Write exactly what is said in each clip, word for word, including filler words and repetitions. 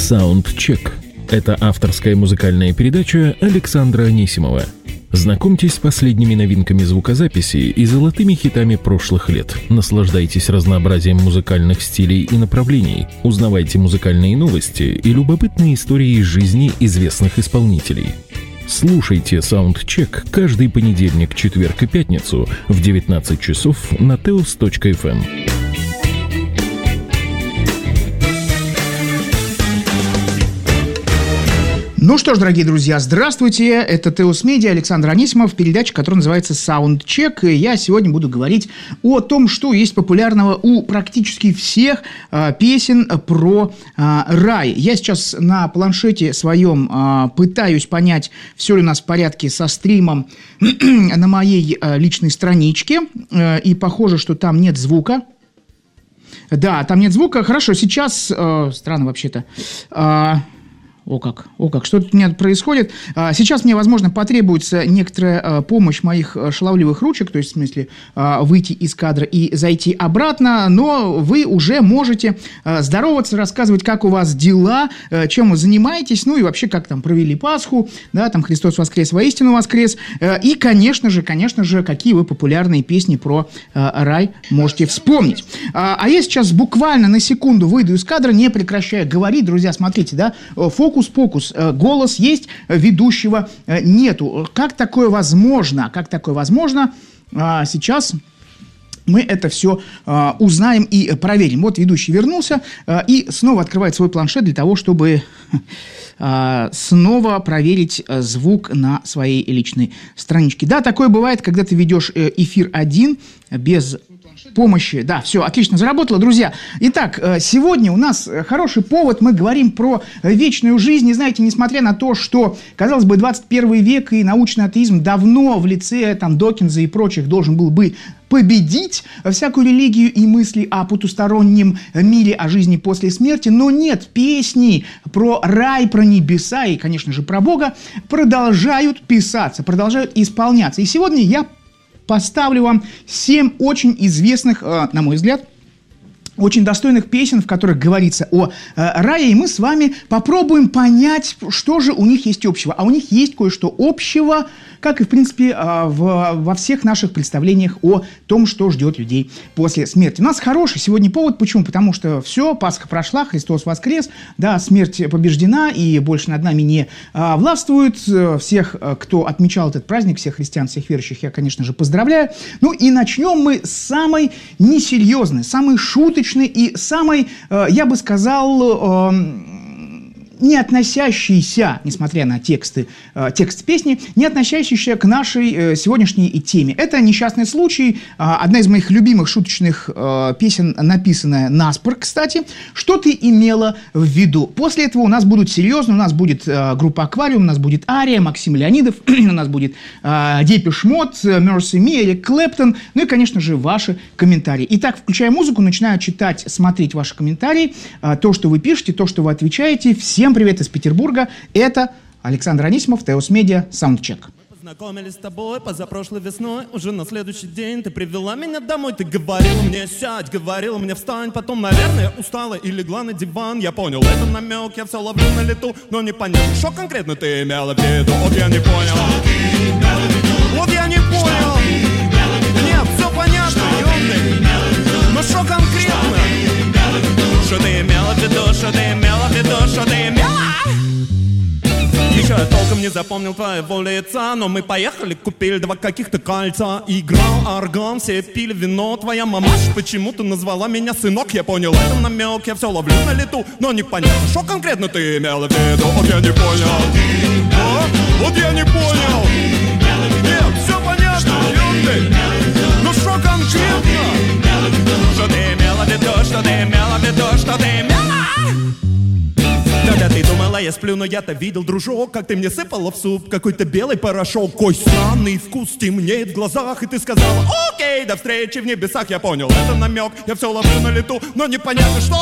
Саундчек. Это авторская музыкальная передача Александра Анисимова. Знакомьтесь с последними новинками звукозаписи и золотыми хитами прошлых лет. Наслаждайтесь разнообразием музыкальных стилей и направлений. Узнавайте музыкальные новости и любопытные истории из жизни известных исполнителей. Слушайте Саундчек каждый понедельник, четверг и пятницу в девятнадцать часов на теос точка эф эм. Ну что ж, дорогие друзья, здравствуйте, это Теос Медиа, Александр Анисимов, передача, которая называется Саундчек. И я сегодня буду говорить о том, что есть популярного у практически всех а, песен про а, рай. Я сейчас на планшете своем а, пытаюсь понять, все ли у нас в порядке со стримом на моей а, личной страничке, а, и похоже, что там нет звука. Да, там нет звука. Хорошо, сейчас... А, странно вообще-то... А, О как, о как, что тут у меня происходит. Сейчас мне, возможно, потребуется некоторая помощь моих шаловливых ручек, то есть, в смысле, выйти из кадра и зайти обратно, но вы уже можете здороваться, рассказывать, как у вас дела, чем вы занимаетесь, ну и вообще, как там провели Пасху, да, там Христос воскрес, воистину воскрес, и, конечно же, конечно же, какие вы популярные песни про рай можете вспомнить. А я сейчас буквально на секунду выйду из кадра, не прекращая говорить, друзья, смотрите, да, фокус Фокус-покус. Голос есть, ведущего нету. Как такое возможно? Как такое возможно? Сейчас мы это все узнаем и проверим. Вот ведущий вернулся и снова открывает свой планшет для того, чтобы снова проверить звук на своей личной страничке. Да, такое бывает, когда ты ведешь эфир один, без помощи. Да, все, отлично заработало, друзья. Итак, сегодня у нас хороший повод. Мы говорим про вечную жизнь. И знаете, несмотря на то, что, казалось бы, двадцать первый век и научный атеизм давно в лице там Докинза и прочих должен был бы победить всякую религию и мысли о потустороннем мире, о жизни после смерти. Но нет, песни про рай, про небеса и, конечно же, про Бога продолжают писаться, продолжают исполняться. И сегодня я поставлю вам семь очень известных, на мой взгляд, очень достойных песен, в которых говорится о э, рае, и мы с вами попробуем понять, что же у них есть общего. А у них есть кое-что общего, как и, в принципе, э, в, во всех наших представлениях о том, что ждет людей после смерти. У нас хороший сегодня повод. Почему? Потому что все, Пасха прошла, Христос воскрес, да, смерть побеждена, и больше над нами не э, властвует. Всех, кто отмечал этот праздник, всех христиан, всех верующих, я, конечно же, поздравляю. Ну и начнем мы с самой несерьезной, самой шуточной, и самой, я бы сказал, не относящийся, несмотря на тексты, текст песни, не относящийся к нашей сегодняшней теме. Это «Несчастный случай», одна из моих любимых шуточных песен, написанная наспор, кстати. Что ты имела в виду? После этого у нас будут серьезно, у нас будет группа «Аквариум», у нас будет Ария, Максим Леонидов, у нас будет Депеш Мод, Mercy Me, Эрик Клэптон, ну и, конечно же, ваши комментарии. Итак, включая музыку, начинаю читать, смотреть ваши комментарии, то, что вы пишете, то, что вы отвечаете. Всем привет из Петербурга. Это Александр Анисимов, Теос Медиа, Саундчек. Познакомились с тобой позапрошлой весной. Уже на следующий день ты привела меня домой. Ты говорила мне сядь, говорила мне встань. Потом, наверное, устала и легла на диван. Я понял, это намек, я все ловлю на лету. Но не понятно, что конкретно ты имела в виду. Вот я не понял. Вот я не понял. Нет, все понятно, ёбный. Но что конкретно? Что ты имела в виду, что ты имела в виду, что ты имела? Еще я толком не запомнил твоего лица, но мы поехали, купили два каких-то кольца. Играл орган, все пили вино. Твоя мамаша почему-то назвала меня сынок. Я понял, это намек, я все ловлю на лету. Но непонятно, что конкретно ты имела в виду. Вот я не понял. А? Вот я не понял. Нет, все понятно, ёпты. Ну что конкретно? Что ты имела в виду, что ты имела в виду, что ты имела? Когда ты думала, я сплю, но я-то видел, дружок, как ты мне сыпала в суп какой-то белый порошок. Кой странный вкус темнеет в глазах, и ты сказала: окей, до встречи в небесах. Я понял, это намек, я все ловлю на лету, но непонятно что.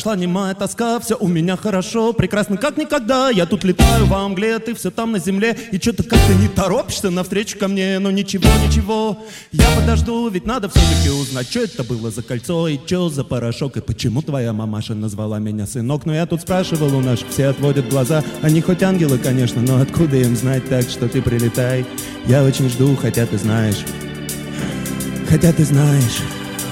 прошла немая тоска, все у меня хорошо, прекрасно как никогда. Я тут летаю во мгле, ты все там на земле, и что-то как-то не торопишься навстречу ко мне. Но ничего, ничего, я подожду, ведь надо все-таки узнать, что это было за кольцо и что за порошок, и почему твоя мамаша назвала меня сынок. Но я тут спрашивал у наших, все отводят глаза, они хоть ангелы, конечно, но откуда им знать, так что ты прилетай. Я очень жду, хотя ты знаешь, хотя ты знаешь,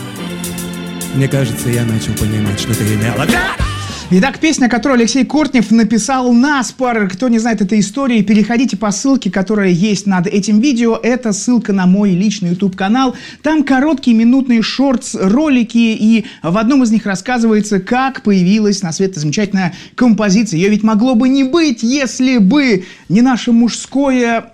мне кажется, я начал понимать, что ты имела. Итак, песня, которую Алексей Кортнев написал наспор. Кто не знает этой истории, переходите по ссылке, которая есть над этим видео. Это ссылка на мой личный YouTube-канал. Там короткие минутные шортс-ролики, и в одном из них рассказывается, как появилась на свет эта замечательная композиция. Ее ведь могло бы не быть, если бы не наше мужское...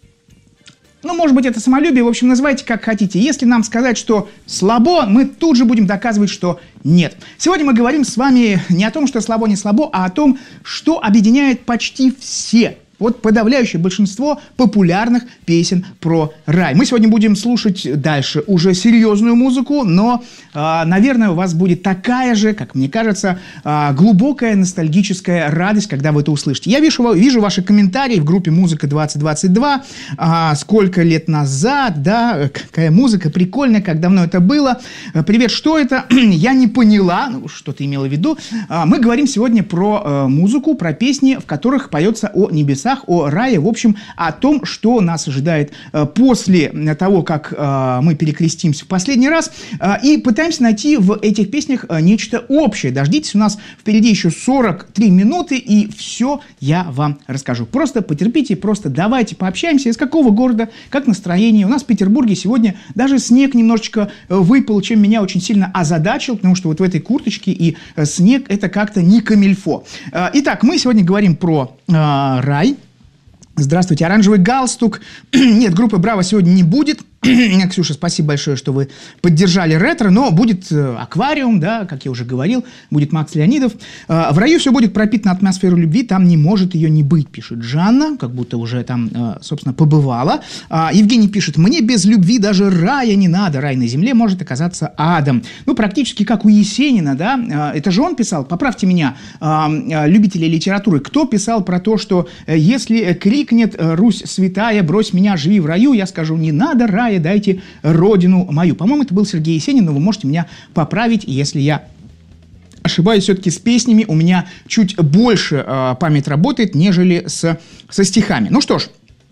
Ну, может быть, это самолюбие, в общем, называйте как хотите. Если нам сказать, что слабо, мы тут же будем доказывать, что нет. Сегодня мы говорим с вами не о том, что слабо, не слабо, а о том, что объединяет почти все, вот подавляющее большинство популярных песен про рай. Мы сегодня будем слушать дальше уже серьезную музыку, но, э, наверное, у вас будет такая же, как мне кажется, э, глубокая ностальгическая радость, когда вы это услышите. Я вижу, вижу ваши комментарии в группе «Музыка двадцать двадцать два». Э, сколько лет назад, да, какая музыка прикольная, как давно это было. Э, привет, что это? Я не поняла, ну, что ты имела в виду. Э, мы говорим сегодня про э, музыку, про песни, в которых поется о небесах, о рае, в общем, о том, что нас ожидает э, после того, как э, мы перекрестимся в последний раз, э, и пытаемся найти в этих песнях э, нечто общее. Дождитесь, у нас впереди еще сорок три минуты, и все я вам расскажу. Просто потерпите, просто давайте пообщаемся. Из какого города, как настроение? У нас в Петербурге сегодня даже снег немножечко выпал, чем меня очень сильно озадачил, потому что вот в этой курточке и э, снег это как-то не камильфо. Э, итак, мы сегодня говорим про э, рай. Здравствуйте, оранжевый галстук. Нет, группы «Браво» сегодня не будет. Ксюша, спасибо большое, что вы поддержали ретро, но будет э, аквариум, да, как я уже говорил, будет Макс Леонидов. Э, в раю все будет пропитано атмосферой любви, там не может ее не быть, пишет Жанна, как будто уже там, э, собственно, побывала. Э, Евгений пишет: мне без любви даже рая не надо, рай на земле может оказаться адом. Ну, практически как у Есенина, да, э, это же он писал, поправьте меня, э, э, любители литературы, кто писал про то, что э, если крикнет «Русь святая, брось меня, живи в раю», я скажу: не надо рая, дайте родину мою. По-моему, это был Сергей Есенин, но вы можете меня поправить, если я ошибаюсь. Все-таки с песнями у меня чуть больше э, память работает, нежели с, со стихами. Ну что ж,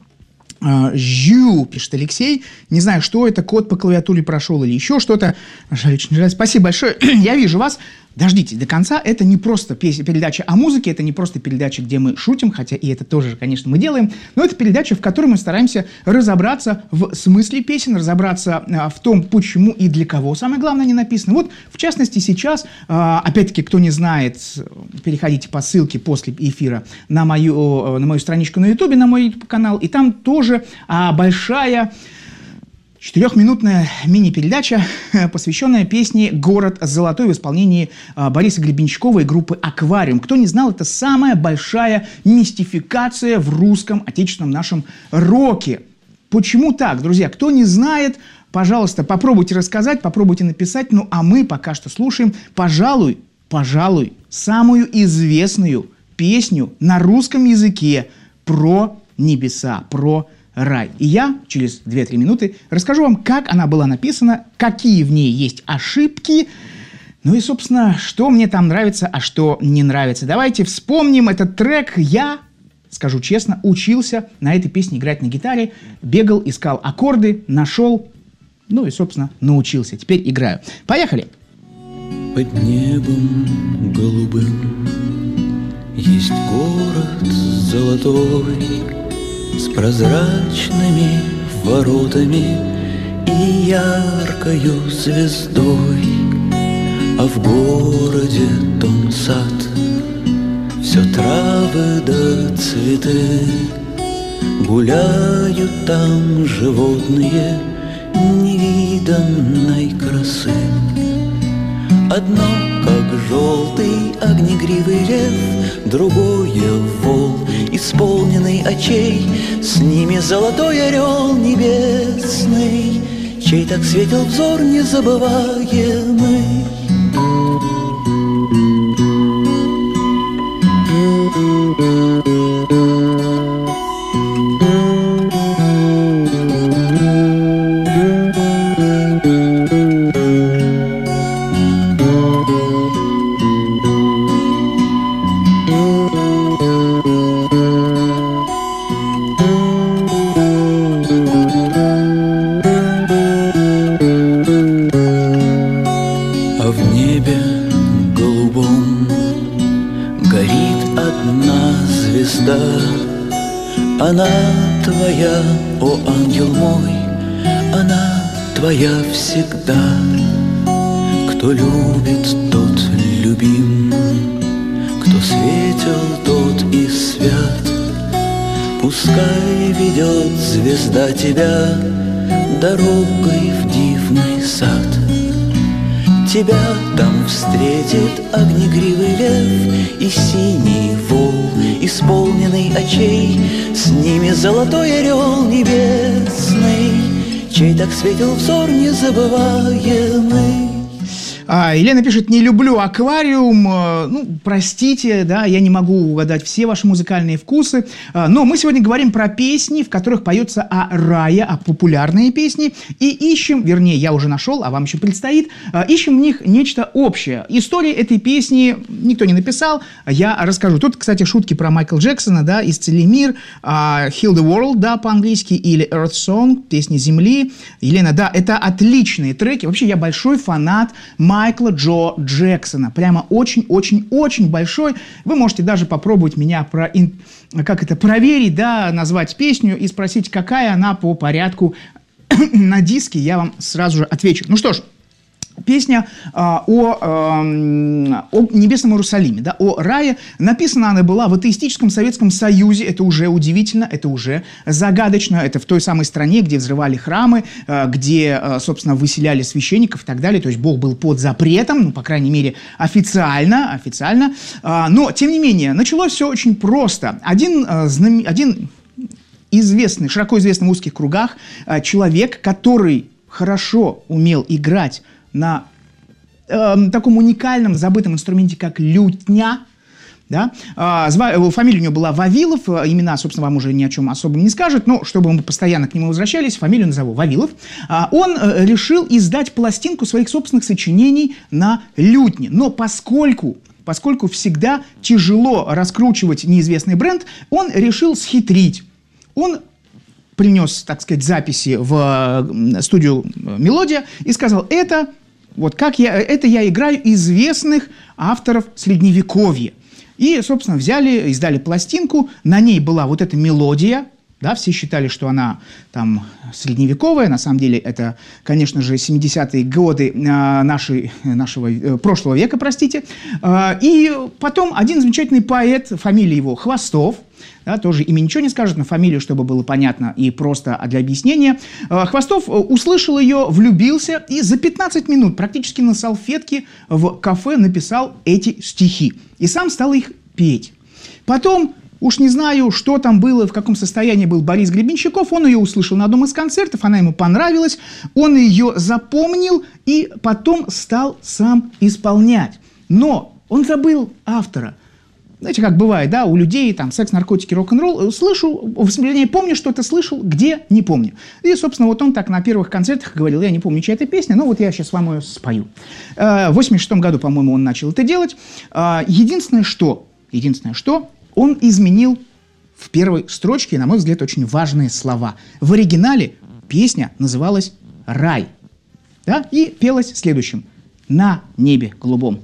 э, Жю, пишет Алексей. Не знаю, что это, код по клавиатуре прошел или еще что-то. Жаль, очень жаль. Спасибо большое. Я вижу вас. Дождитесь до конца, это не просто песня, передача о музыке, это не просто передача, где мы шутим, хотя и это тоже, конечно, мы делаем, но это передача, в которой мы стараемся разобраться в смысле песен, разобраться а, в том, почему и для кого, самое главное, они написаны. Вот, в частности, сейчас, а, опять-таки, кто не знает, переходите по ссылке после эфира на мою, на мою страничку на Ютубе, на мой YouTube-канал, и там тоже а, большая... четырехминутная мини-передача, посвященная песне «Город золотой» в исполнении а, Бориса Гребенщикова и группы «Аквариум». Кто не знал, это самая большая мистификация в русском отечественном нашем роке. Почему так, друзья? Кто не знает, пожалуйста, попробуйте рассказать, попробуйте написать. Ну, а мы пока что слушаем, пожалуй, пожалуй, самую известную песню на русском языке про небеса, про рай. И я через две-три минуты расскажу вам, как она была написана, какие в ней есть ошибки, ну и, собственно, что мне там нравится, а что не нравится. Давайте вспомним этот трек. Я, скажу честно, учился на этой песне играть на гитаре, бегал, искал аккорды, нашел, ну и, собственно, научился. Теперь играю. Поехали! Под небом голубым есть город золотой, с прозрачными воротами и яркою звездой, а в городе том сад, все травы да цветы, гуляют там животные невиданной красы. Одно, как желтый огнегривый лев, другое вол, исполненный очей, с ними золотой орел небесный, чей так светил взор незабываемый. одна звезда, она твоя, о ангел мой, она твоя всегда. Кто любит, тот любим, кто светил, тот и свят. Пускай ведет звезда тебя дорогой в дивный сад. Тебя там встретит огнегривый лев и синий вол, исполненный очей, с ними золотой орел небесный, чей так светил взор незабываемый. А, Елена пишет: не люблю аквариум, ну, простите, да, я не могу угадать все ваши музыкальные вкусы, но мы сегодня говорим про песни, в которых поется о рае, о популярные песни, и ищем, вернее, я уже нашел, а вам еще предстоит, ищем в них нечто общее. Истории этой песни никто не написал, я расскажу. Тут, кстати, шутки про Майкла Джексона, да, «Исцели мир», «Heal the World», да, по-английски, или «Earth Song», «Песни земли». Елена, да, это отличные треки. Вообще, я большой фанат Майкла Джо Джексона. Прямо очень-очень-очень большой. Вы можете даже попробовать меня про, как это, проверить, да, назвать песню и спросить, какая она по порядку на диске. Я вам сразу же отвечу. Ну что ж, песня а, о, а, о небесном Иерусалиме, да, о рае. Написана она была в атеистическом Советском Союзе. Это уже удивительно, это уже загадочно. Это в той самой стране, где взрывали храмы, где, собственно, выселяли священников и так далее. То есть Бог был под запретом, ну, по крайней мере, официально. официально. Но, тем не менее, началось все очень просто. Один, один известный, широко известный в узких кругах человек, который хорошо умел играть на э, таком уникальном, забытом инструменте, как лютня. Да? А, зва, фамилия у него была Вавилов, имена, собственно, вам уже ни о чем особом не скажет, но чтобы мы постоянно к нему возвращались, фамилию назову Вавилов. А, он э, решил издать пластинку своих собственных сочинений на лютне. Но поскольку, поскольку всегда тяжело раскручивать неизвестный бренд, он решил схитрить. Он принес, так сказать, записи в студию «Мелодия» и сказал: это, вот как я, это я играю известных авторов Средневековья. И, собственно, взяли, издали пластинку, на ней была вот эта мелодия, да, все считали, что она там средневековая, на самом деле это, конечно же, семидесятые годы нашей, нашего, прошлого века, простите. И потом один замечательный поэт, фамилия его Хвостов, да, тоже имя ничего не скажет, но фамилию, чтобы было понятно и просто для объяснения. Хвостов услышал ее, влюбился и за пятнадцать минут практически на салфетке в кафе написал эти стихи. И сам стал их петь. Потом, уж не знаю, что там было, в каком состоянии был Борис Гребенщиков, он ее услышал на одном из концертов, она ему понравилась, он ее запомнил и потом стал сам исполнять. Но он забыл автора. Знаете, как бывает, да, у людей там секс, наркотики, рок-н-ролл. Слышу, вернее, помню, что ты слышал, где, не помню. И, собственно, вот он так на первых концертах говорил: я не помню, чья это песня, но вот я сейчас вам ее спою. В восемьдесят шестом году, по-моему, он начал это делать. Единственное, что, единственное, что он изменил в первой строчке, на мой взгляд, очень важные слова. В оригинале песня называлась «Рай», да, и пелась следующим: «На небе голубом».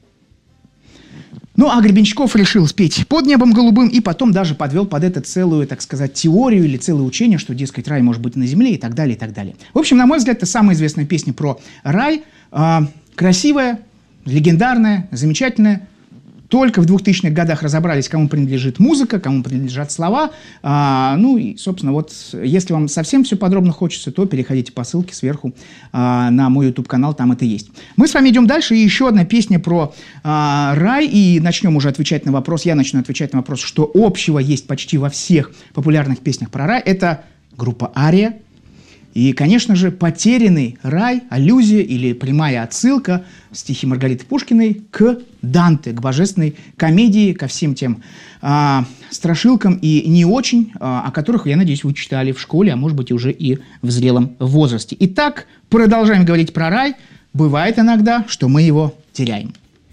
Ну, а Гребенщиков решил спеть «Под небом голубым» и потом даже подвел под это целую, так сказать, теорию или целое учение, что, дескать, рай может быть на земле и так далее, и так далее. В общем, на мой взгляд, это самая известная песня про рай. Э, красивая, легендарная, замечательная. Только в двухтысячных годах разобрались, кому принадлежит музыка, кому принадлежат слова. А, ну и, собственно, вот, если вам совсем все подробно хочется, то переходите по ссылке сверху а, на мой YouTube-канал, там это есть. Мы с вами идем дальше, и еще одна песня про а, рай, и начнем уже отвечать на вопрос, я начну отвечать на вопрос, что общего есть почти во всех популярных песнях про рай. Это группа «Ария». И, конечно же, «Потерянный рай», аллюзия или прямая отсылка, стихи Маргариты Пушкиной, к Данте, к божественной комедии, ко всем тем а, страшилкам и не очень, а, о которых, я надеюсь, вы читали в школе, а может быть, уже и в зрелом возрасте. Итак, продолжаем говорить про рай. Бывает иногда, что мы его теряем.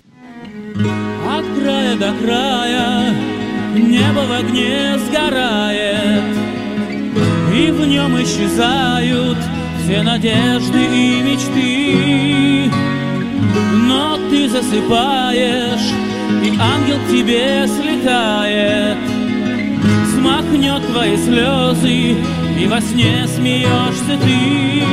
От края до края небо в огне сгорает, и в нем исчезают все надежды и мечты. Но ты засыпаешь и ангел к тебе слетает, смахнет твои слезы, и во сне смеешься ты.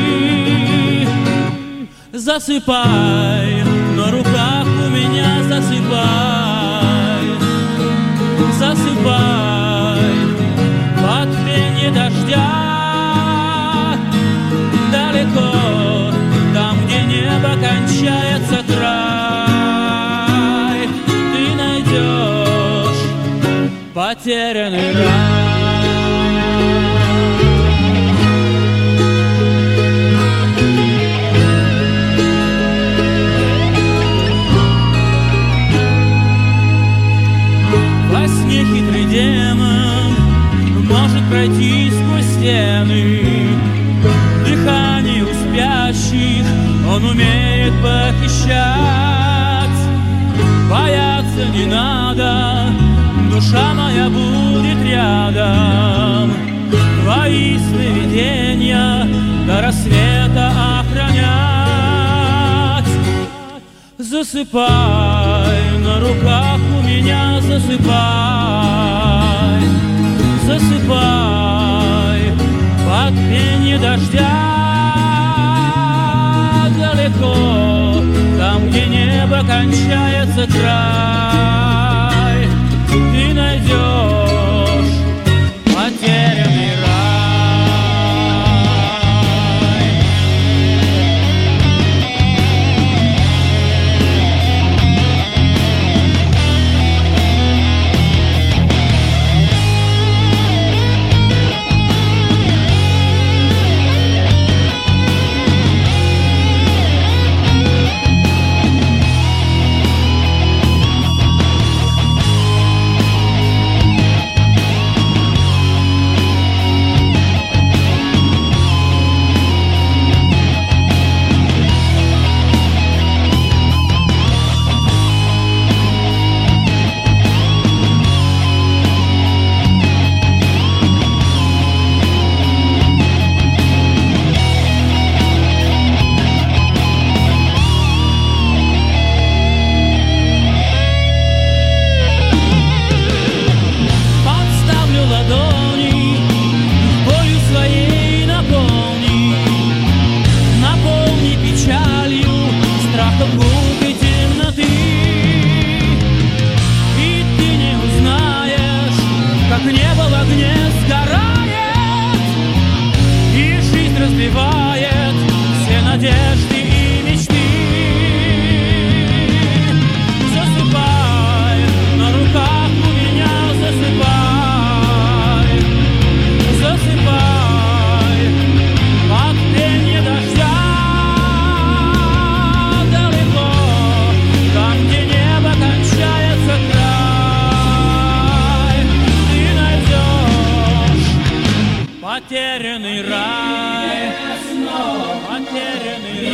Засыпай, на руках у меня засыпай, засыпай под пенье дождя. Далеко, там, где небо кончается край, ты найдешь потерянный рай. Во сне хитрый демон может пройти сквозь стены, дыхание у спящих он умеет похищать. Бояться не надо, душа моя будет рядом, твои сновидения до рассвета охранять. Засыпай, на руках у меня засыпай, засыпай под пенье дождя. Далеко, там, где небо кончается край, ты найдешь потерянный рай. Потерянный рай, потерянный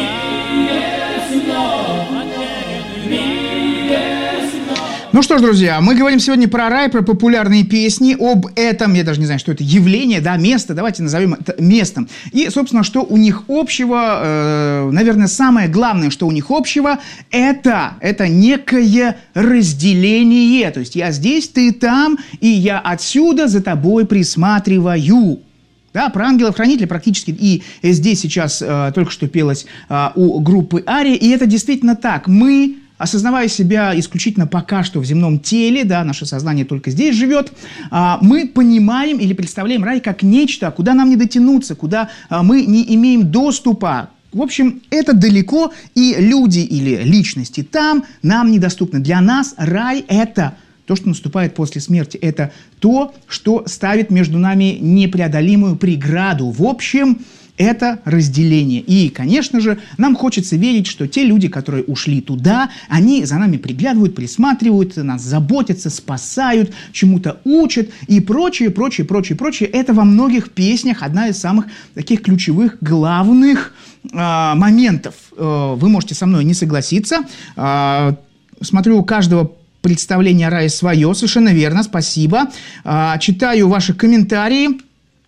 рай. Ну что ж, друзья, мы говорим сегодня про рай, про популярные песни, об этом, я даже не знаю, что это, явление, да, место, давайте назовем это местом. И, собственно, что у них общего, э, наверное, самое главное, что у них общего, это, это некое разделение. То есть я здесь, ты там, и я отсюда за тобой присматриваю. Да, про ангелов-хранителей практически и здесь сейчас э, только что пелось э, у группы Ария, и это действительно так. Мы, осознавая себя исключительно пока что в земном теле, да, наше сознание только здесь живет, э, мы понимаем или представляем рай как нечто, куда нам не дотянуться, куда э, мы не имеем доступа. В общем, это далеко, и люди или личности там нам недоступны. Для нас рай – это то, что наступает после смерти, это то, что ставит между нами непреодолимую преграду. В общем, это разделение. И, конечно же, нам хочется верить, что те люди, которые ушли туда, они за нами приглядывают, присматривают, нас заботятся, спасают, чему-то учат и прочее, прочее, прочее, прочее. Это во многих песнях одна из самых таких ключевых, главных э, моментов. Э, вы можете со мной не согласиться. Э, смотрю, у каждого представление о рае свое, совершенно верно, спасибо. А, читаю ваши комментарии.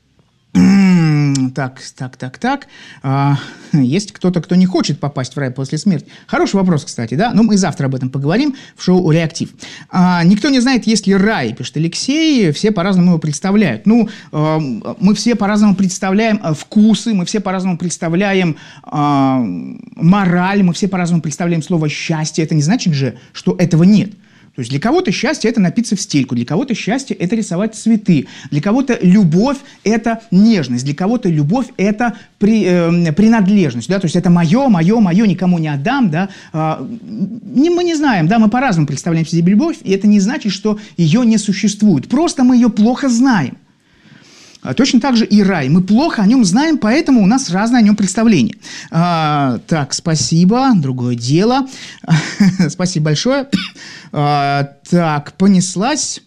Так, так, так, так. А, есть кто-то, кто не хочет попасть в рай после смерти? Хороший вопрос, кстати, да? Но мы завтра об этом поговорим в шоу «Реактив». А, никто не знает, есть ли рай, пишет Алексей. Все по-разному его представляют. Ну, а, мы все по-разному представляем вкусы, мы все по-разному представляем а, мораль, мы все по-разному представляем слово «счастье». Это не значит же, что этого нет. То есть для кого-то счастье – это напиться в стельку, для кого-то счастье – это рисовать цветы, для кого-то любовь – это нежность, для кого-то любовь – это при, э, принадлежность, да, то есть это мое, мое, мое, никому не отдам, да, а, не, мы не знаем, да, мы по-разному представляем себе любовь, и это не значит, что ее не существует, просто мы ее плохо знаем. Точно так же и рай. Мы плохо о нем знаем, поэтому у нас разное о нем представление. А, так, спасибо. Другое дело. Спасибо большое. А, так, понеслась.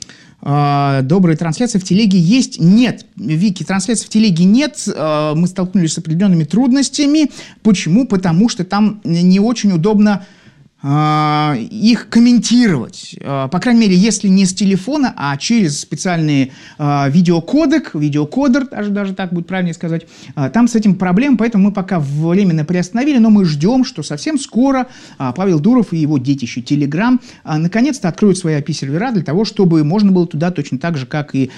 А, добрые трансляции в телеге есть? Нет. Вики, трансляций в телеге нет. А, мы столкнулись с определенными трудностями. Почему? Потому что там не очень удобно их комментировать. По крайней мере, если не с телефона, а через специальный видеокодек, видеокодер, даже, даже так будет правильнее сказать, там с этим проблем, поэтому мы пока временно приостановили, но мы ждем, что совсем скоро Павел Дуров и его детище Telegram наконец-то откроют свои эй пи ай-сервера для того, чтобы можно было туда точно так же, как и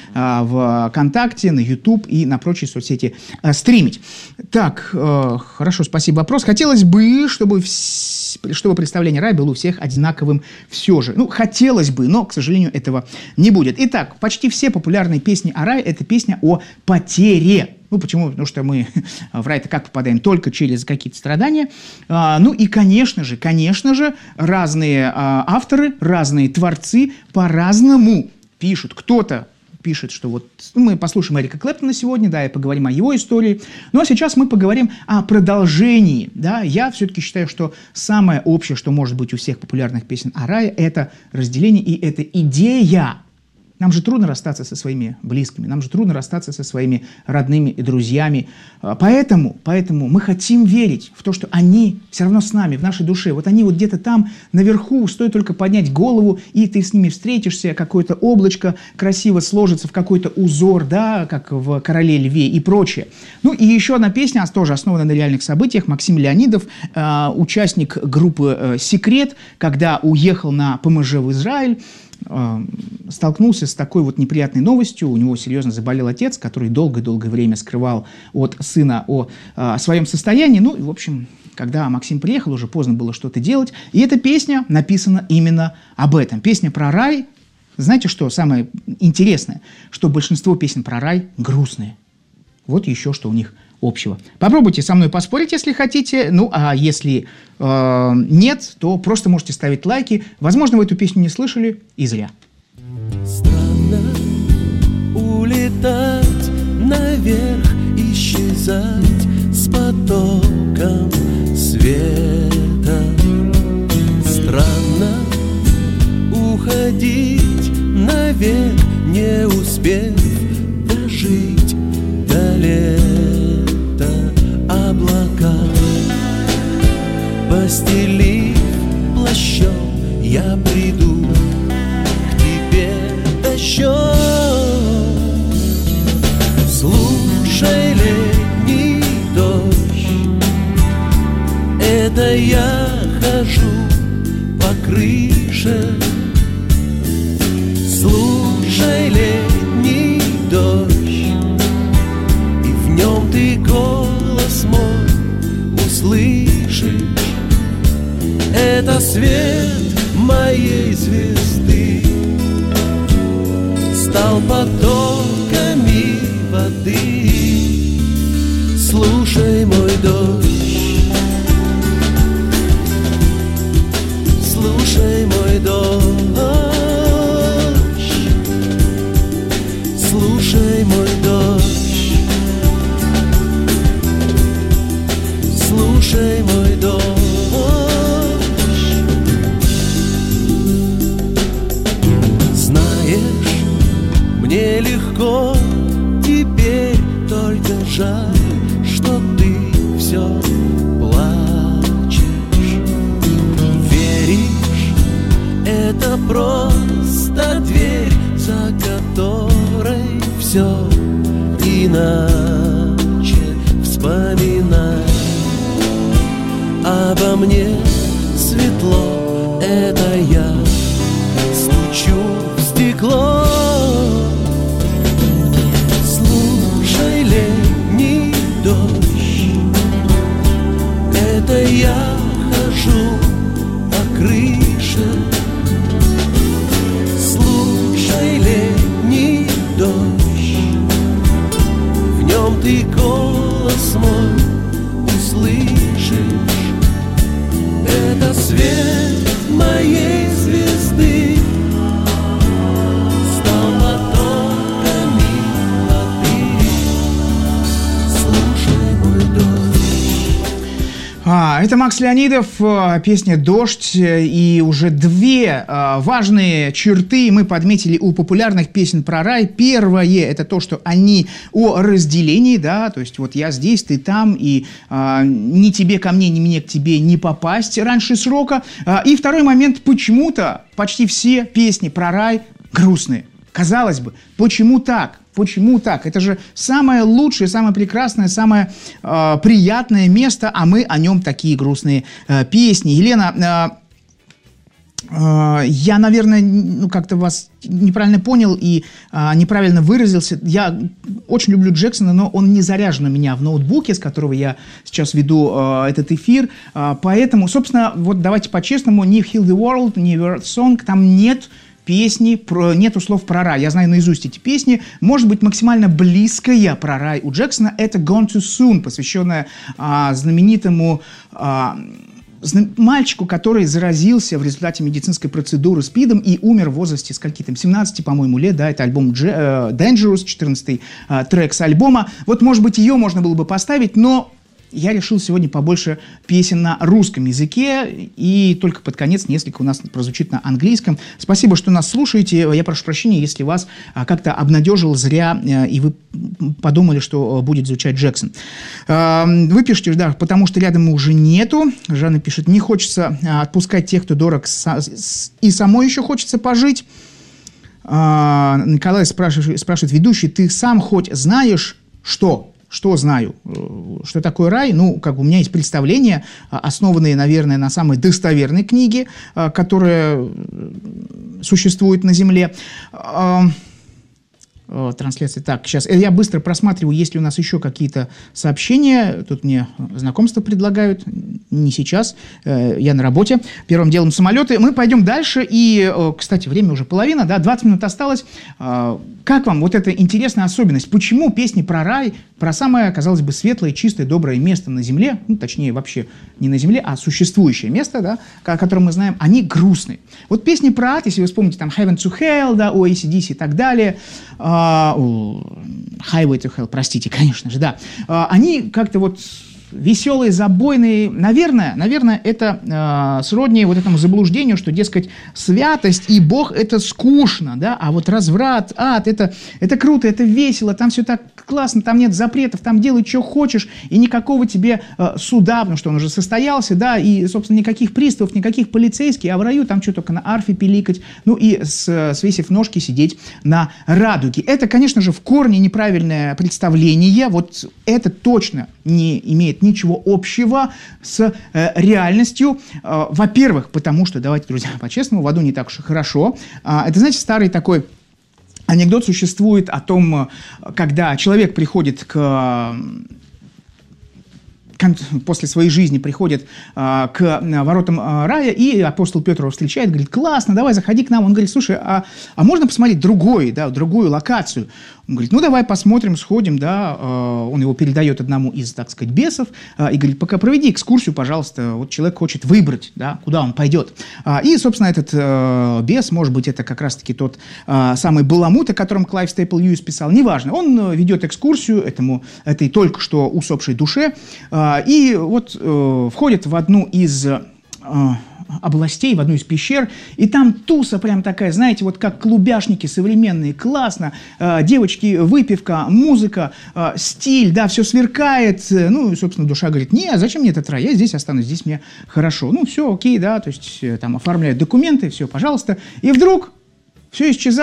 в ВКонтакте, на YouTube и на прочие соцсети стримить. Так, хорошо, спасибо. Вопрос. Хотелось бы, чтобы, чтобы представление рай был у всех одинаковым все же. Ну, хотелось бы, но, к сожалению, этого не будет. Итак, почти все популярные песни о рае – это песня о потере. Ну, почему? Потому что мы в рай-то как попадаем? Только через какие-то страдания. А, ну, и, конечно же, конечно же, разные а, авторы, разные творцы по-разному пишут. Кто-то пишет, что вот мы послушаем Эрика Клэптона сегодня, да, и поговорим о его истории. Ну, а сейчас мы поговорим о продолжении, да. Я все-таки считаю, что самое общее, что может быть у всех популярных песен о рае, это разделение и это идея. Нам же трудно расстаться со своими близкими, нам же трудно расстаться со своими родными и друзьями. Поэтому, поэтому мы хотим верить в то, что они все равно с нами, в нашей душе. Вот они вот где-то там наверху, стоит только поднять голову, и ты с ними встретишься, какое-то облачко красиво сложится в какой-то узор, да, как в «Короле Льве» и прочее. Ну и еще одна песня, тоже основана на реальных событиях. Максим Леонидов, э, участник группы э, «Секрет», когда уехал на ПМЖ в Израиль, столкнулся с такой вот неприятной новостью. У него серьезно заболел отец, который долгое-долгое время скрывал от сына о, о своем состоянии. Ну, и, в общем, когда Максим приехал, уже поздно было что-то делать. И эта песня написана именно об этом. Песня про рай. Знаете, что самое интересное? Что большинство песен про рай грустные. Вот еще что у них общего. Попробуйте со мной поспорить, если хотите. Ну, а если э, нет, то просто можете ставить лайки. Возможно, вы эту песню не слышали, и зря. Странно улетать наверх, исчезать с потоком света. Странно уходить наверх, не успев дожить до лета. Облака, постелив плащом, я приду к тебе дождем. Слушай, летний дождь, это я хожу по крыше. Слушай, летний дождь, и в нем ты голос мой услышишь. Это свет моей звезды стал потоками воды. Слушай, мой дождь, слушай, мой дождь, слушай, мой дождь, слушай, мой дождь. Знаешь, мне легко теперь, только жаль, что ты все плачешь. Веришь, это просто дверь, за которой все иначе вспоминай. Обо мне светло, это я стучу в стекло. Слушай, летний дождь, это я хожу по крыше. Слушай, летний дождь, в нем ты голос мой услышишь. Это свет моей звезды стал потоками воды. Слушай, мой дождь. А, это Макс Леонидов, песня «Дождь». И уже две а, важные черты мы подметили у популярных песен про рай. Первое – это то, что они о разделении, да, то есть вот я здесь, ты там, и а, ни тебе ко мне, ни мне к тебе не попасть раньше срока. А, и второй момент – почему-то почти все песни про рай грустные. Казалось бы, почему так? Почему так? Это же самое лучшее, самое прекрасное, самое э, приятное место, а мы о нем такие грустные э, песни. Елена, э, э, я, наверное, ну, как-то вас неправильно понял и э, неправильно выразился. Я очень люблю Джексона, но он не заряжен у меня в ноутбуке, с которого я сейчас веду э, этот эфир. Э, поэтому, собственно, вот давайте по-честному, ни Heal the World, ни Earth Song, там нет песни, про, нету слов про рай. Я знаю наизусть эти песни. Может быть, максимально близкая про рай у Джексона — это Gone Too Soon, посвященная а, знаменитому а, зна- мальчику, который заразился в результате медицинской процедуры СПИДом и умер в возрасте скольки там, семнадцати, по-моему, лет. Да, это альбом Dж- э, Dangerous, четырнадцатый э, трек с альбома. Вот, может быть, ее можно было бы поставить, но я решил сегодня побольше песен на русском языке, и только под конец несколько у нас прозвучит на английском. Спасибо, что нас слушаете. Я прошу прощения, если вас как-то обнадежил зря, и вы подумали, что будет звучать Джексон. Вы пишете, да, потому что рядом его уже нету. Жанна пишет, не хочется отпускать тех, кто дорог, и самой еще хочется пожить. Николай спрашивает, спрашивает, ведущий, ты сам хоть знаешь, что... Что знаю? Что такое рай? Ну, как бы у меня есть представления, основанные, наверное, на самой достоверной книге, которая существует на Земле. Трансляция. Так, сейчас я быстро просматриваю, есть ли у нас еще какие-то сообщения. Тут мне знакомства предлагают. Не сейчас. Я на работе. Первым делом самолеты. Мы пойдем дальше. И, кстати, время уже половина, да, двадцать минут осталось. Как вам вот эта интересная особенность? Почему песни про рай, про самое, казалось бы, светлое, чистое, доброе место на Земле, ну, точнее, вообще не на Земле, а существующее место, да, о котором мы знаем, они грустные. Вот песни про ад, если вы вспомните, там, Heaven to Hell, да, о эй си ди си и так далее, Uh, Highway to Hell, простите, конечно же, да. Uh, они как-то вот веселые, забойные. Наверное, наверное, это uh, сродни вот этому заблуждению, что, дескать, святость и Бог — это скучно, да, а вот разврат, ад — это, это круто, это весело, там все так классно, там нет запретов, там делай, что хочешь, и никакого тебе uh, суда, потому что он уже состоялся, да, и, собственно, никаких приставов, никаких полицейских, а в раю там что только на арфе пиликать, ну и с, свесив ножки сидеть на радуге. Это, конечно же, в корне неправильное представление, вот это точно не имеет ничего общего с э, реальностью. Э, во-первых, потому что, давайте, друзья, по-честному, в аду не так уж и хорошо. Э, это, знаете, старый такой анекдот существует о том, когда человек приходит к... после своей жизни приходит а, к а, воротам а, рая, и апостол Петр его встречает, говорит, классно, давай, заходи к нам. Он говорит, слушай, а, а можно посмотреть другой, да, другую локацию? Он говорит, ну, давай посмотрим, сходим, да. А, он его передает одному из, так сказать, бесов, а, и говорит, пока проведи экскурсию, пожалуйста, вот человек хочет выбрать, да, куда он пойдет. А, и, собственно, этот а, бес, может быть, это как раз-таки тот а, самый Баламут, о котором Клайв Стейпл Льюис писал, неважно, он ведет экскурсию этому, этой только что усопшей душе, а, и вот э, входит в одну из э, областей, в одну из пещер, и там туса прям такая, знаете, вот как клубяшники современные, классно, э, девочки, выпивка, музыка, э, стиль, да, все сверкает, ну, и, собственно, душа говорит, не, зачем мне этот рай, я здесь останусь, здесь мне хорошо, ну, все, окей, да, то есть, э, там, оформляют документы, все, пожалуйста, и вдруг все исчезает,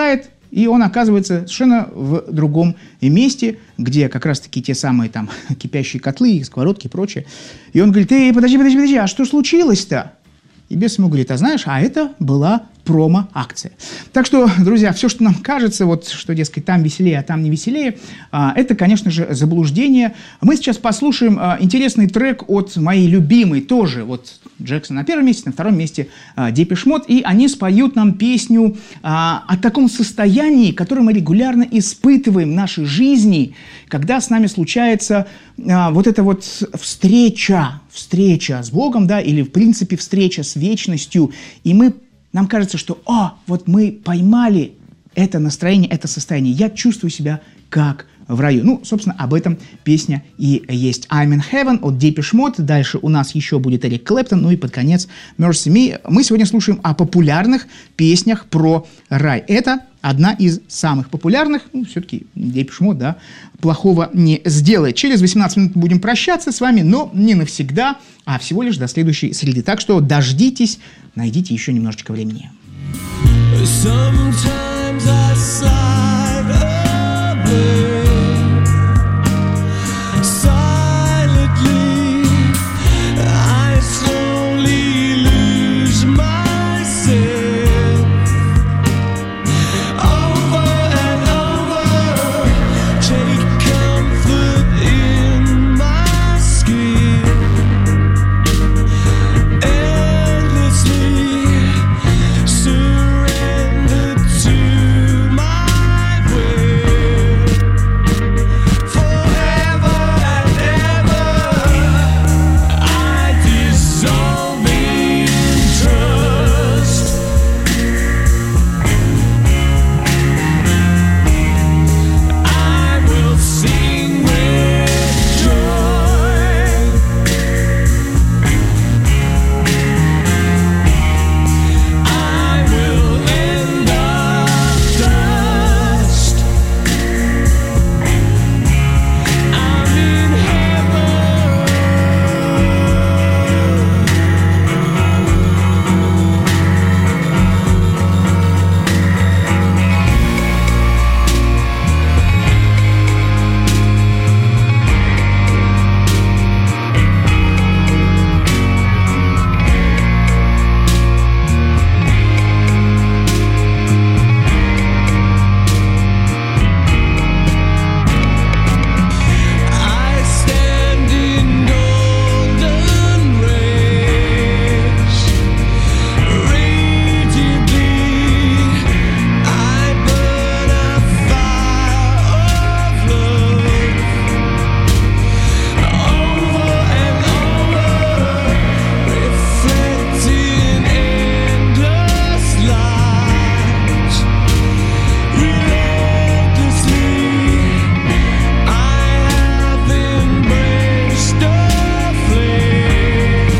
И он оказывается совершенно в другом месте, где как раз-таки те самые там кипящие котлы, сковородки и прочее. И он говорит: эй, подожди, подожди, подожди, а что случилось-то? И бес ему говорит: а знаешь, а это была промо-акция. Так что, друзья, все, что нам кажется, вот, что, дескать, там веселее, а там не веселее, а, это, конечно же, заблуждение. Мы сейчас послушаем а, интересный трек от моей любимой тоже, вот, Джексон на первом месте, на втором месте а, Депеш Мод, и они споют нам песню а, о таком состоянии, которое мы регулярно испытываем в нашей жизни, когда с нами случается а, вот эта вот встреча, встреча с Богом, да, или, в принципе, встреча с вечностью, и мы Нам кажется, что, о, вот мы поймали это настроение, это состояние. Я чувствую себя как в раю. Ну, собственно, об этом песня и есть. I'm in Heaven от Депеш Мод. Дальше у нас еще будет Эрик Клэптон. Ну и под конец Mercy Me. Мы сегодня слушаем о популярных песнях про рай. Это одна из самых популярных. Ну, все-таки Депеш Мод, да, плохого не сделает. Через восемнадцать минут будем прощаться с вами, но не навсегда, а всего лишь до следующей среды. Так что дождитесь, найдите еще немножечко времени. Sometimes I sigh away, silently I slowly lose myself, over and over, take comfort in my skin, endlessly surrender to my will, forever and ever I dissolve in trust. I will sing with joy, I will end up dust. I'm in heaven. I stand in golden rays, radiantly I burn a fire of love, over and over, reflecting endless light, relentlessly I have embraced the flame,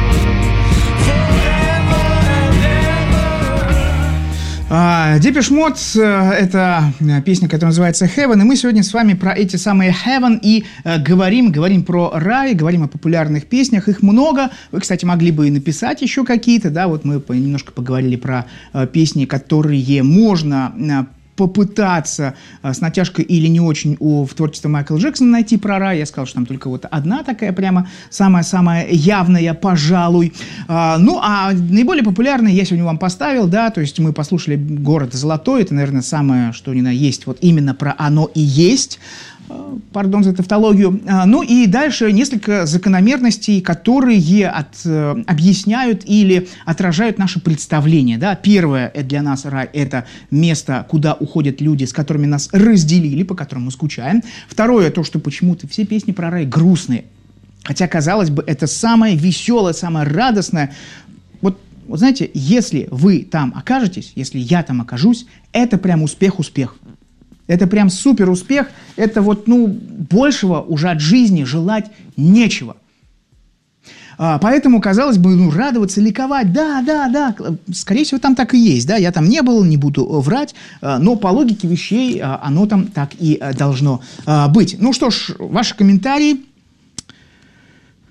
forever and ever. Депеш Мод — это песня, которая называется Heaven, и мы сегодня с вами про эти самые Heaven и э, говорим, говорим про рай, говорим о популярных песнях, их много. Вы, кстати, могли бы и написать еще какие-то, да, вот мы по- немножко поговорили про э, песни, которые можно э, попытаться э, с натяжкой или не очень у, в творчестве Майкла Джексона найти про рай. Я сказал, что там только вот одна такая прямо самая-самая явная, пожалуй. А, ну, а наиболее популярные я сегодня вам поставил, да, то есть мы послушали «Город золотой», это, наверное, самое, что ни на есть, вот именно про оно и есть. А, Пардон за тавтологию. А, Ну и дальше несколько закономерностей, которые от, э, объясняют или отражают наше представление. Да? Первое э, для нас рай — это место, куда уходят люди, с которыми нас разделили, по которым мы скучаем. Второе — то, что почему-то все песни про рай грустные. Хотя, казалось бы, это самое веселое, самое радостное. Вот, вот знаете, если вы там окажетесь, если я там окажусь, это прям успех-успех. Это прям супер успех. Это вот, ну, большего уже от жизни желать нечего. А, поэтому, казалось бы, ну, радоваться, ликовать, да, да, да, скорее всего, там так и есть, да, я там не был, не буду врать, а, но по логике вещей а, оно там так и а, должно а, быть. Ну что ж, ваши комментарии.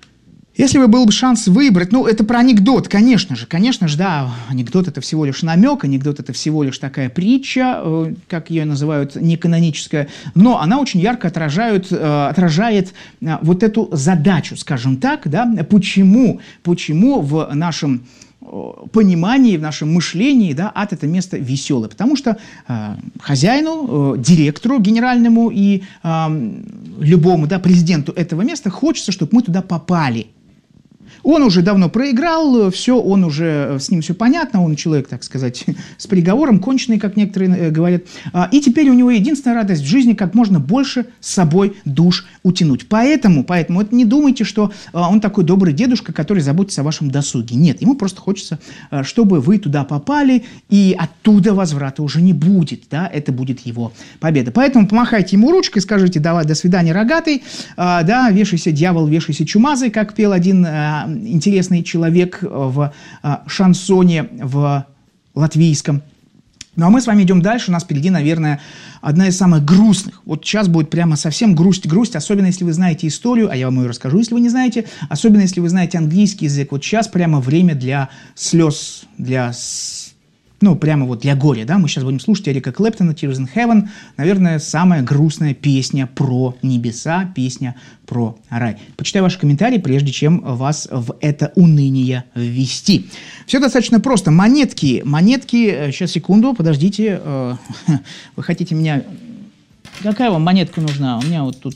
Если бы был бы шанс выбрать, ну, это про анекдот, конечно же, конечно же, да, анекдот – это всего лишь намек, анекдот – это всего лишь такая притча, э, как ее называют, неканоническая, но она очень ярко отражает, э, отражает э, вот эту задачу, скажем так, да, почему, почему в нашем понимании, в нашем мышлении, да, ад – это место веселое, потому что э, хозяину, э, директору генеральному и э, любому, да, президенту этого места хочется, чтобы мы туда попали. Он уже давно проиграл, все, он уже, с ним все понятно, он человек, так сказать, с приговором, конченый, как некоторые э, говорят. А, и теперь у него единственная радость в жизни, как можно больше с собой душ утянуть. Поэтому, поэтому вот не думайте, что а, он такой добрый дедушка, который заботится о вашем досуге. Нет, ему просто хочется, а, чтобы вы туда попали, и оттуда возврата уже не будет, да, это будет его победа. Поэтому помахайте ему ручкой, скажите: давай, до свидания, рогатый, а, да, вешайся, дьявол, вешайся, чумазый, как пел один а, интересный человек в а, шансоне в латвийском. Ну, а мы с вами идем дальше. У нас впереди, наверное, одна из самых грустных. Вот сейчас будет прямо совсем грусть-грусть, особенно если вы знаете историю, а я вам ее расскажу, если вы не знаете, особенно если вы знаете английский язык. Вот сейчас прямо время для слез, для... Ну, прямо вот для горя, да, мы сейчас будем слушать Эрика Клэптона, Tears in Heaven, наверное, самая грустная песня про небеса, песня про рай. Почитаю ваши комментарии, прежде чем вас в это уныние ввести. Все достаточно просто. Монетки, монетки, сейчас, секунду, подождите, вы хотите меня... Какая вам монетка нужна? У меня вот тут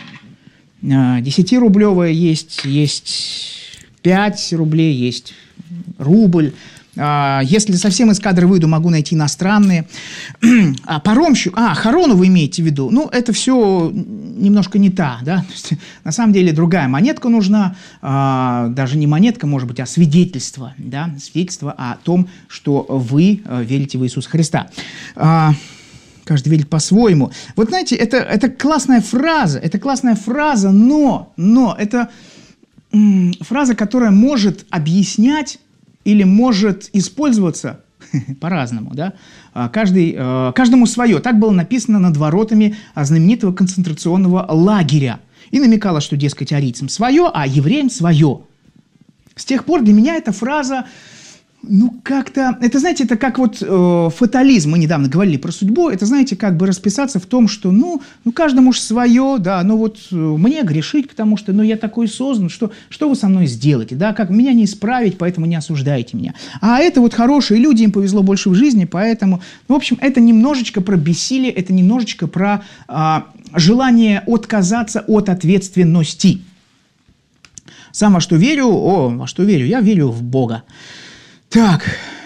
десятирублевая есть, есть пять рублей, есть рубль. Если совсем из кадра выйду, могу найти иностранные. А паромщик, а, хорону вы имеете в виду? Ну, это все немножко не та, да? То есть, на самом деле другая монетка нужна, а, даже не монетка, может быть, а свидетельство, да? Свидетельство о том, что вы верите в Иисуса Христа. А, каждый верит по-своему. Вот знаете, это, это классная фраза, это классная фраза, но, но это м, фраза, которая может объяснять или может использоваться по-разному, да? Каждый, каждому свое. Так было написано над воротами знаменитого концентрационного лагеря. И намекало, что, дескать, арийцам свое, а евреям свое. С тех пор для меня эта фраза, ну, как-то... Это, знаете, это как вот э, фатализм. Мы недавно говорили про судьбу. Это, знаете, как бы расписаться в том, что, ну, ну каждому же свое, да, ну вот э, мне грешить, потому что, ну, я такой создан, что, что вы со мной сделаете, да, как меня не исправить, поэтому не осуждайте меня. А это вот хорошие люди, им повезло больше в жизни, поэтому... Ну, в общем, это немножечко про бессилие, это немножечко про э, желание отказаться от ответственности. Сам во что верю? О, во что верю? Я верю в Бога. Так,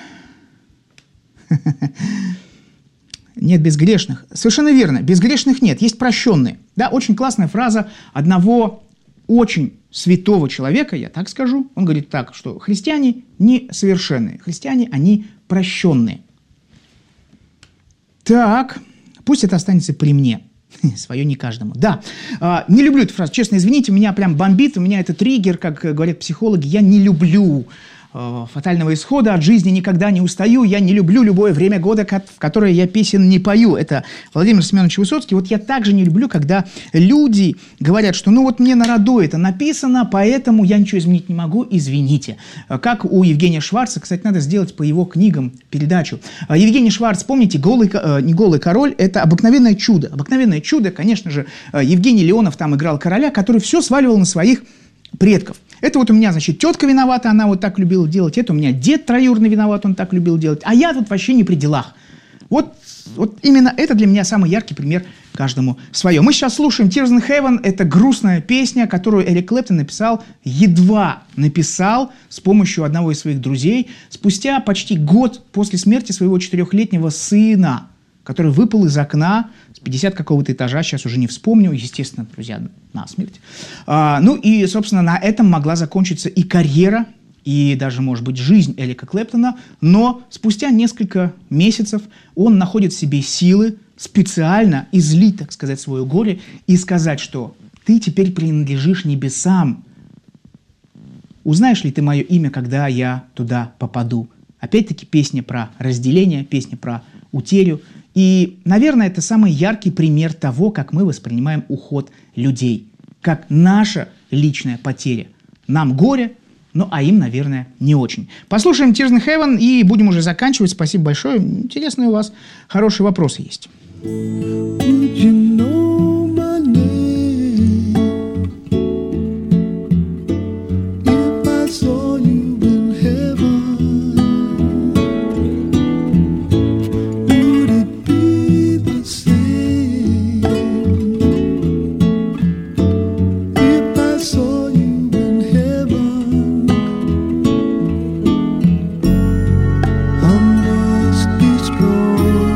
нет безгрешных. Совершенно верно, безгрешных нет, есть прощенные. Да, очень классная фраза одного очень святого человека, я так скажу. Он говорит так, что христиане несовершенные, христиане, они прощенные. Так, пусть это останется при мне. Свое не каждому. Да, не люблю эту фразу, честно, извините, меня прям бомбит, у меня это триггер, как говорят психологи, я не люблю фатального исхода, от жизни никогда не устаю, я не люблю любое время года, в которое я песен не пою. Это Владимир Семенович Высоцкий. Вот я также не люблю, когда люди говорят, что ну вот мне на роду это написано, поэтому я ничего изменить не могу, извините. Как у Евгения Шварца, кстати, надо сделать по его книгам передачу. Евгений Шварц, помните, голый, не голый король, это обыкновенное чудо. Обыкновенное чудо, конечно же, Евгений Леонов там играл короля, который все сваливал на своих предков. Это вот у меня, значит, тетка виновата, она вот так любила делать. Это у меня дед троюродный виноват, он так любил делать. А я тут вообще не при делах. Вот, вот именно это для меня самый яркий пример, каждому свое. Мы сейчас слушаем Tears in Heaven. Это грустная песня, которую Эрик Клэптон написал, едва написал с помощью одного из своих друзей, спустя почти год после смерти своего четырехлетнего сына, который выпал из окна с пятидесятого какого-то этажа, сейчас уже не вспомню, естественно, друзья, насмерть. А, ну и, собственно, на этом могла закончиться и карьера, и даже, может быть, жизнь Эрика Клэптона, но спустя несколько месяцев он находит в себе силы специально излить, так сказать, свое горе и сказать, что ты теперь принадлежишь небесам. Узнаешь ли ты мое имя, когда я туда попаду? Опять-таки песня про разделение, песня про утерю. И, наверное, это самый яркий пример того, как мы воспринимаем уход людей. Как наша личная потеря Нам горе, ну а им, наверное, не очень. Послушаем Tears in Heaven и будем уже заканчивать. Спасибо большое. Интересные у вас хорошие вопросы есть. You know my name. If I saw you in heaven, would it be the same? If I saw you in heaven, I must be strong.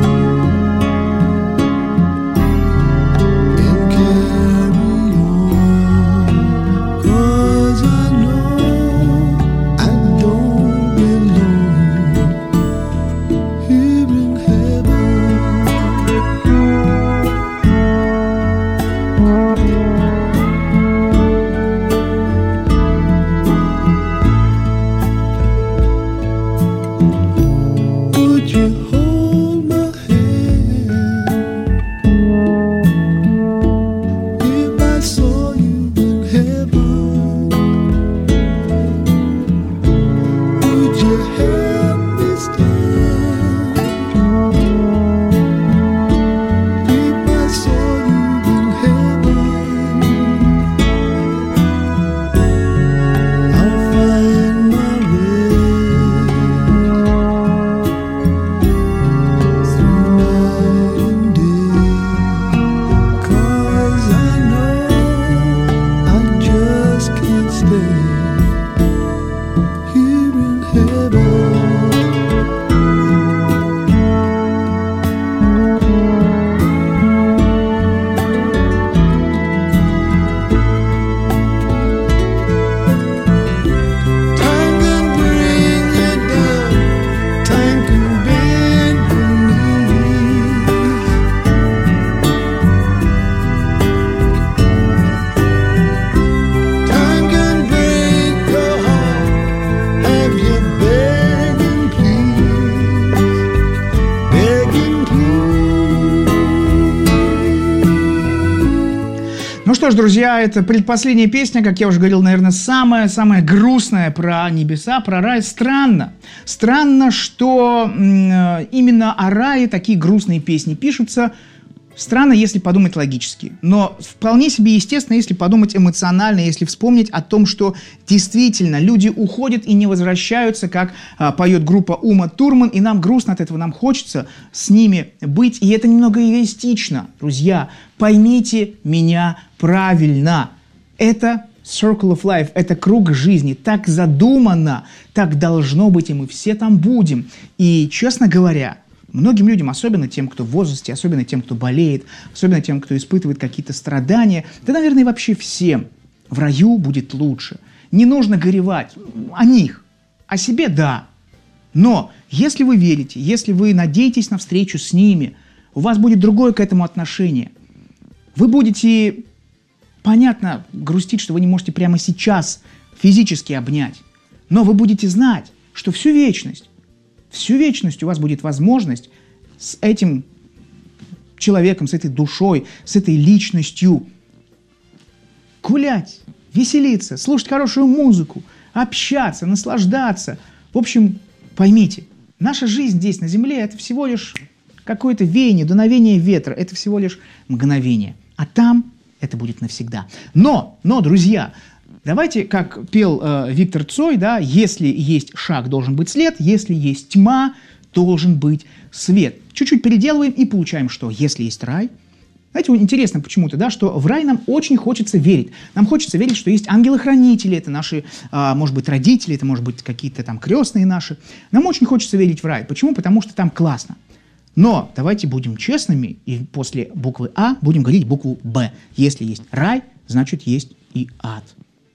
Ну что ж, друзья, это предпоследняя песня, как я уже говорил, наверное, самая-самая грустная про небеса, про рай. Странно. Странно, что м- именно о рае такие грустные песни пишутся. Странно, если подумать логически. Но вполне себе естественно, если подумать эмоционально, если вспомнить о том, что действительно люди уходят и не возвращаются, как а, поет группа Ума Турман, и нам грустно от этого, нам хочется с ними быть. И это немного эгоистично, друзья. Поймите меня правильно. Это circle of life, это круг жизни. Так задумано, так должно быть, и мы все там будем. И, честно говоря, многим людям, особенно тем, кто в возрасте, особенно тем, кто болеет, особенно тем, кто испытывает какие-то страдания, да, наверное, вообще всем в раю будет лучше. Не нужно горевать о них, о себе – да. Но если вы верите, если вы надеетесь на встречу с ними, у вас будет другое к этому отношение. Вы будете, понятно, грустить, что вы не можете прямо сейчас физически обнять, но вы будете знать, что всю вечность, Всю вечность у вас будет возможность с этим человеком, с этой душой, с этой личностью гулять, веселиться, слушать хорошую музыку, общаться, наслаждаться. В общем, поймите, наша жизнь здесь, на земле, это всего лишь какое-то веяние, дуновение ветра, это всего лишь мгновение. А там это будет навсегда. Но, но, друзья, давайте, как пел э, Виктор Цой, да, если есть шаг, должен быть след, если есть тьма, должен быть свет. Чуть-чуть переделываем и получаем, что если есть рай, знаете, интересно почему-то, да, что в рай нам очень хочется верить. Нам хочется верить, что есть ангелы-хранители, это наши, э, может быть, родители, это, может быть, какие-то там крестные наши. Нам очень хочется верить в рай. Почему? Потому что там классно. Но давайте будем честными и после буквы А будем говорить букву Б. Если есть рай, значит, есть и ад.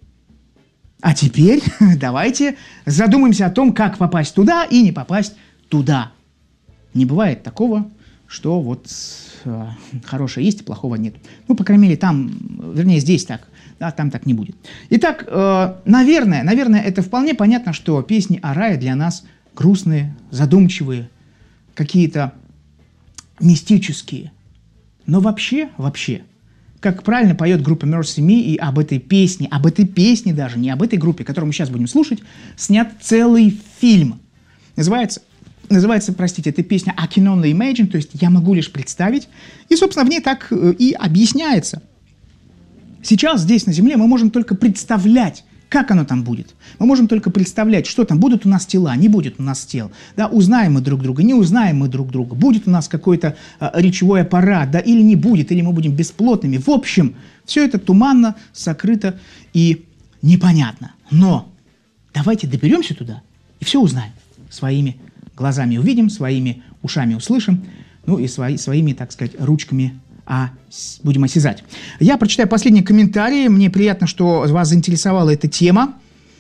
А теперь давайте задумаемся о том, как попасть туда и не попасть туда. Не бывает такого, что вот э, хорошее есть, плохого нет. Ну, по крайней мере, там, вернее, здесь так, да, там так не будет. Итак, э, наверное, наверное, это вполне понятно, что песни о рае для нас грустные, задумчивые, какие-то мистические. Но вообще, вообще, как правильно поет группа Mercy Me, и об этой песне, об этой песне даже, не об этой группе, которую мы сейчас будем слушать, снят целый фильм. Называется, называется, простите, эта песня I Can Only Imagine, то есть я могу лишь представить. И, собственно, в ней так и объясняется. Сейчас здесь, на Земле, мы можем только представлять, как оно там будет. Мы можем только представлять, что там. Будут у нас тела, не будет у нас тел. Да, узнаем мы друг друга, не узнаем мы друг друга. Будет у нас какой-то э, речевой аппарат, да, или не будет, или мы будем бесплотными. В общем, все это туманно, сокрыто и непонятно. Но давайте доберемся туда и все узнаем. Своими глазами увидим, своими ушами услышим, ну и свои, своими, так сказать, ручками а будем осязать. Я прочитаю последние комментарии. Мне приятно, что вас заинтересовала эта тема.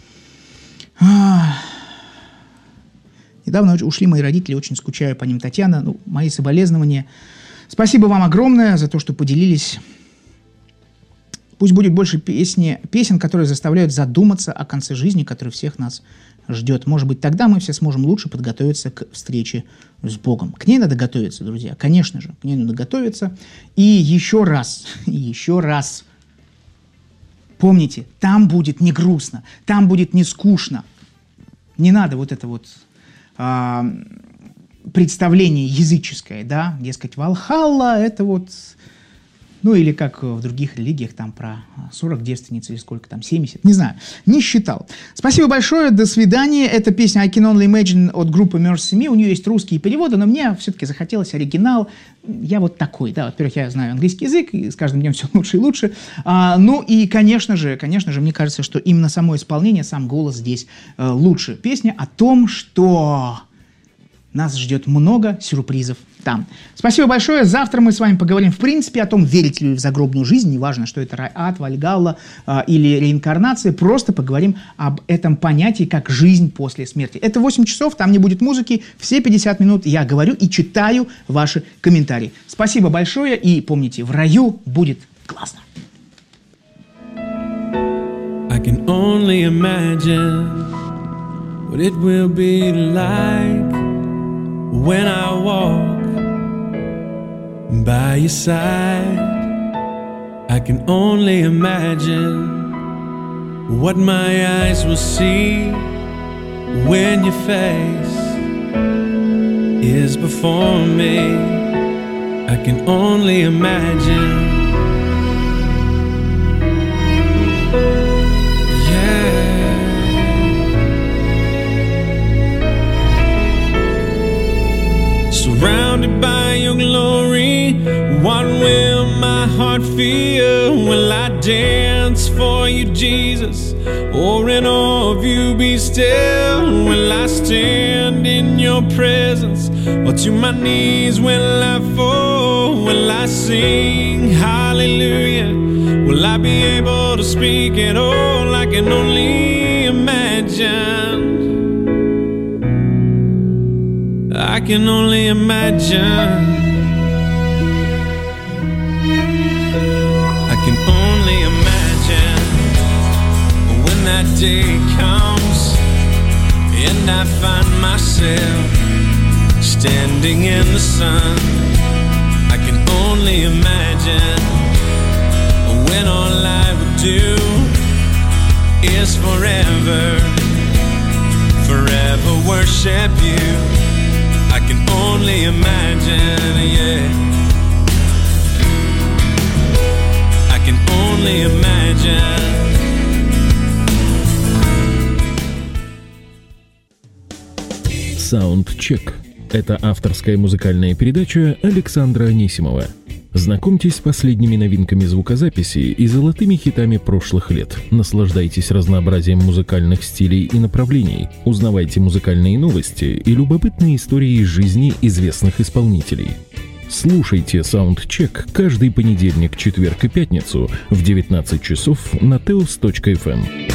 Недавно ушли мои родители, очень скучаю по ним. Татьяна, ну, мои соболезнования. Спасибо вам огромное за то, что поделились. Пусть будет больше песни, песен, которые заставляют задуматься о конце жизни, который всех нас ждет. Может быть, тогда мы все сможем лучше подготовиться к встрече с Богом. К ней надо готовиться, друзья, конечно же, к ней надо готовиться. И еще раз, еще раз, помните, там будет не грустно, там будет не скучно. Не надо вот это вот а, представление языческое, да, дескать, Валхалла, это вот... Ну, или как в других религиях, там про сорок девственниц, или сколько там, семьдесят, не знаю, не считал. Спасибо большое, до свидания. Это песня I Can Only Imagine от группы Mercy Me. У нее есть русские переводы, но мне все-таки захотелось оригинал. Я вот такой, да, во-первых, я знаю английский язык, и с каждым днем все лучше и лучше. А, ну, и, конечно же, конечно же, мне кажется, что именно само исполнение, сам голос здесь э, лучше. Песня о том, что... Нас ждет много сюрпризов там. Спасибо большое. Завтра мы с вами поговорим, в принципе, о том, верите ли вы в загробную жизнь. Неважно, что это рай, ад, Вальгалла э, или реинкарнация. Просто поговорим об этом понятии, как жизнь после смерти. Это восемь часов, там не будет музыки. Все пятьдесят минут я говорю и читаю ваши комментарии. Спасибо большое. И помните, в раю будет классно. I can only imagine what it will be like when I walk by your side. I can only imagine what my eyes will see when your face is before me. I can only imagine. Surrounded by your glory, what will my heart feel? Will I dance for you, Jesus? Or in awe of you be still? Will I stand in your presence? Or to my knees will I fall? Will I sing hallelujah? Will I be able to speak at all? I can only imagine. I can only imagine. I can only imagine when that day comes and I find myself standing in the sun. I can only imagine when all I would do is forever, forever worship you. I can only imagine, yeah. I can only imagine. Саундчек. Это авторская музыкальная передача Александра Анисимова. Знакомьтесь с последними новинками звукозаписи и золотыми хитами прошлых лет. Наслаждайтесь разнообразием музыкальных стилей и направлений. Узнавайте музыкальные новости и любопытные истории из жизни известных исполнителей. Слушайте Саундчек каждый понедельник, четверг и пятницу в девятнадцать часов на теос точка эф эм.